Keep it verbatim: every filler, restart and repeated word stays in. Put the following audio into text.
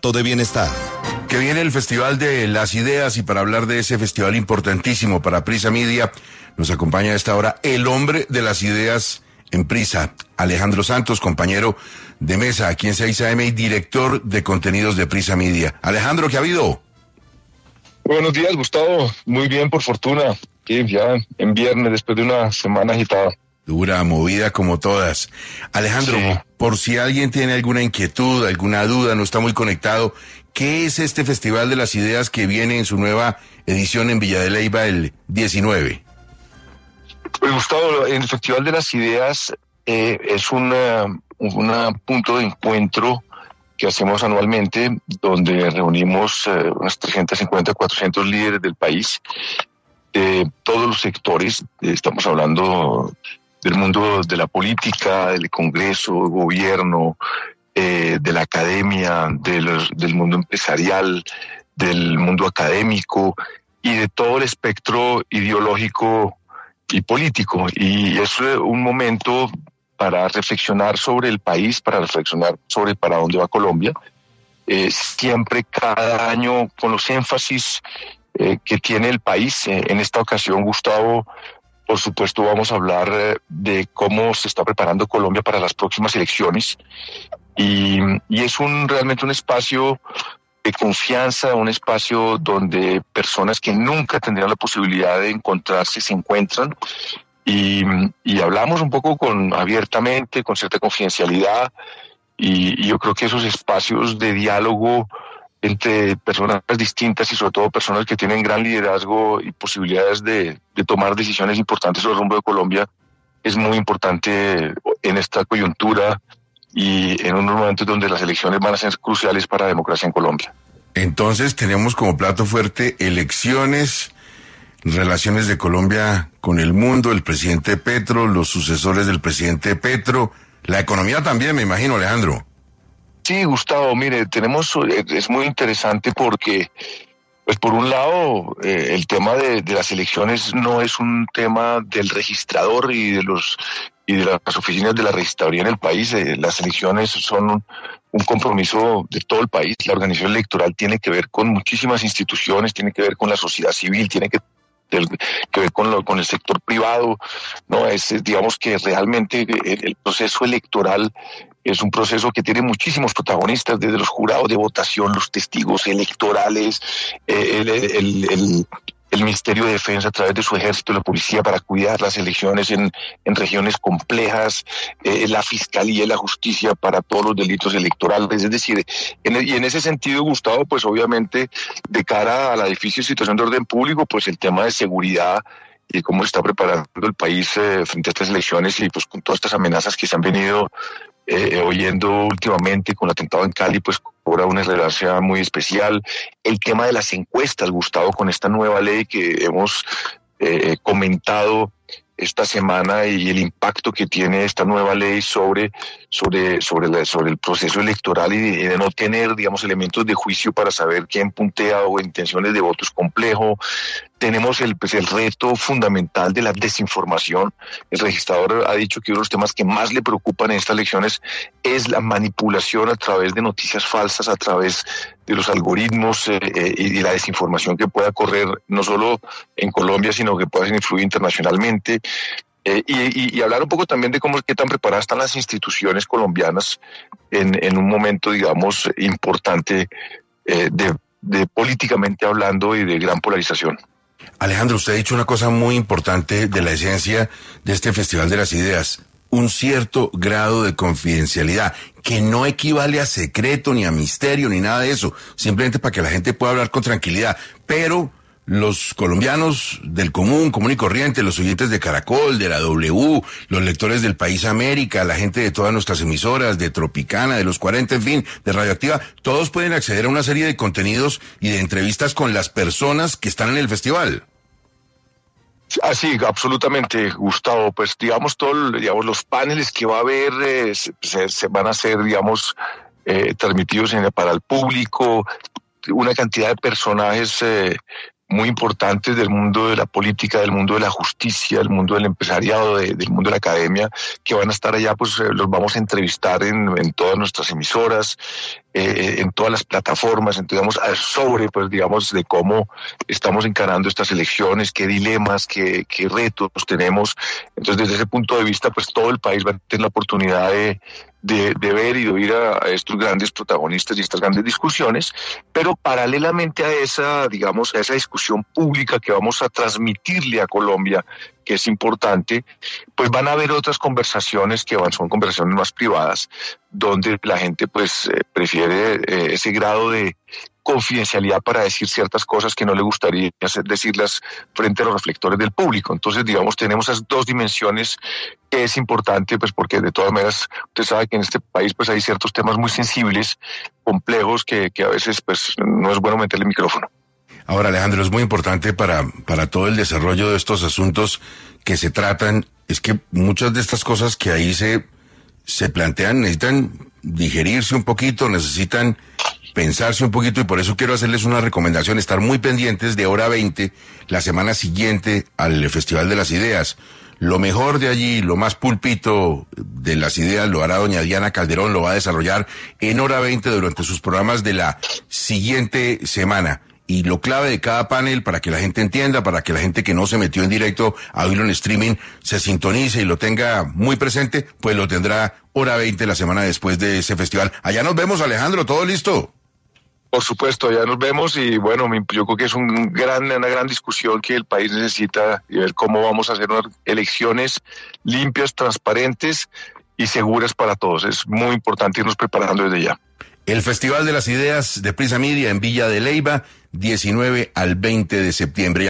de bienestar. Que viene el Festival de las Ideas, y para hablar de ese festival importantísimo para Prisa Media, nos acompaña a esta hora el hombre de las ideas en Prisa, Alejandro Santos, compañero de mesa aquí en seis A M y director de contenidos de Prisa Media. Alejandro, ¿qué ha habido? Buenos días, Gustavo. Muy bien, por fortuna. Sí, ya en viernes, después de una semana agitada. Dura, movida como todas. Alejandro, sí. Por si alguien tiene alguna inquietud, alguna duda, no está muy conectado, ¿qué es este Festival de las Ideas que viene en su nueva edición en Villa de Leyva el diecinueve? Pues, Gustavo, el Festival de las Ideas eh, es una, una punto de encuentro que hacemos anualmente, donde reunimos eh, unas trescientos cincuenta, cuatrocientos líderes del país, de todos los sectores. Estamos hablando del mundo de la política, del Congreso, gobierno, eh, de la academia, de los, del mundo empresarial, del mundo académico y de todo el espectro ideológico y político. Y es un momento para reflexionar sobre el país, para reflexionar sobre para dónde va Colombia, eh, siempre cada año con los énfasis eh, que tiene el país. Eh, en esta ocasión, Gustavo, por supuesto vamos a hablar eh, de cómo se está preparando Colombia para las próximas elecciones, y, y es un realmente un espacio de confianza, un espacio donde personas que nunca tendrían la posibilidad de encontrarse se encuentran. Y, y hablamos un poco con abiertamente, con cierta confidencialidad, y, y yo creo que esos espacios de diálogo entre personas distintas y sobre todo personas que tienen gran liderazgo y posibilidades de, de tomar decisiones importantes sobre el rumbo de Colombia es muy importante en esta coyuntura y en unos momentos donde las elecciones van a ser cruciales para la democracia en Colombia. Entonces tenemos como plato fuerte elecciones, relaciones de Colombia con el mundo, el presidente Petro, los sucesores del presidente Petro, la economía también, me imagino, Alejandro. Sí, Gustavo, mire, tenemos, es muy interesante porque, pues por un lado, eh, el tema de, de las elecciones no es un tema del registrador y de los y de las oficinas de la registraduría en el país. Eh, las elecciones son un, un compromiso de todo el país. La organización electoral tiene que ver con muchísimas instituciones, tiene que ver con la sociedad civil, tiene que Del, que ver con, lo, con el sector privado, no es, digamos que realmente el, el proceso electoral es un proceso que tiene muchísimos protagonistas, desde los jurados de votación, los testigos electorales, eh, el, el, el, el Ministerio de Defensa a través de su ejército, la policía para cuidar las elecciones en, en regiones complejas, eh, la fiscalía y la justicia para todos los delitos electorales. Es decir, en, y en ese sentido, Gustavo, pues obviamente de cara a la difícil situación de orden público, pues el tema de seguridad y cómo se está preparando el país eh, frente a estas elecciones y pues con todas estas amenazas que se han venido eh, oyendo últimamente con el atentado en Cali, pues cobra una relevancia muy especial. El tema de las encuestas, Gustavo, con esta nueva ley que hemos eh, comentado esta semana y el impacto que tiene esta nueva ley sobre sobre sobre, la, sobre el proceso electoral y de, y de no tener, digamos, elementos de juicio para saber quién puntea o intenciones de votos complejo. Tenemos el, pues, el reto fundamental de la desinformación. El registrador ha dicho que uno de los temas que más le preocupan en estas elecciones es la manipulación a través de noticias falsas, a través de los algoritmos eh, eh, y la desinformación que pueda correr no solo en Colombia, sino que pueda influir internacionalmente. Eh, y, y, y hablar un poco también de cómo qué tan preparadas están las instituciones colombianas en, en un momento, digamos, importante eh, de, de políticamente hablando y de gran polarización. Alejandro, usted ha dicho una cosa muy importante de la esencia de este Festival de las Ideas, un cierto grado de confidencialidad, que no equivale a secreto, ni a misterio, ni nada de eso, simplemente para que la gente pueda hablar con tranquilidad, pero los colombianos del común, común y corriente, los oyentes de Caracol, de la W, los lectores del País América, la gente de todas nuestras emisoras, de Tropicana, de los cuarenta, en fin, de Radioactiva, todos pueden acceder a una serie de contenidos y de entrevistas con las personas que están en el festival. Así, absolutamente, Gustavo. Pues digamos, todo, digamos, los paneles que va a haber eh, se, se van a ser, digamos, eh, transmitidos en, para el público, una cantidad de personajes eh, muy importantes del mundo de la política, del mundo de la justicia, del mundo del empresariado, de, del mundo de la academia, que van a estar allá, pues eh, los vamos a entrevistar en, en todas nuestras emisoras. eh, en todas las plataformas, entonces, digamos, sobre, pues, digamos, de cómo estamos encarando estas elecciones, qué dilemas, qué, qué retos tenemos. Entonces, desde ese punto de vista, pues, todo el país va a tener la oportunidad de, de, de ver y de oír a, a estos grandes protagonistas y estas grandes discusiones, pero paralelamente a esa, digamos, a esa discusión pública que vamos a transmitirle a Colombia, que es importante, pues van a haber otras conversaciones que van, son conversaciones más privadas, donde la gente pues eh, prefiere eh, ese grado de confidencialidad para decir ciertas cosas que no le gustaría hacer, decirlas frente a los reflectores del público. Entonces, digamos, tenemos esas dos dimensiones que es importante, pues porque de todas maneras usted sabe que en este país pues hay ciertos temas muy sensibles, complejos, que, que a veces pues no es bueno meterle micrófono. Ahora, Alejandro, es muy importante para, para todo el desarrollo de estos asuntos que se tratan, es que muchas de estas cosas que ahí se, se plantean necesitan digerirse un poquito, necesitan pensarse un poquito, y por eso quiero hacerles una recomendación, estar muy pendientes de Hora veinte la semana siguiente al Festival de las Ideas. Lo mejor de allí, lo más pulpito de las ideas lo hará doña Diana Calderón, lo va a desarrollar en Hora veinte durante sus programas de la siguiente semana. Y lo clave de cada panel, para que la gente entienda, para que la gente que no se metió en directo a oírlo en streaming se sintonice y lo tenga muy presente, pues lo tendrá Hora veinte la semana después de ese festival. Allá nos vemos, Alejandro, ¿todo listo? Por supuesto, ya nos vemos y bueno, yo creo que es un gran, una gran discusión que el país necesita, y ver cómo vamos a hacer unas elecciones limpias, transparentes y seguras para todos. Es muy importante irnos preparando desde ya. El Festival de las Ideas de Prisa Media en Villa de Leyva, diecinueve al veinte de septiembre.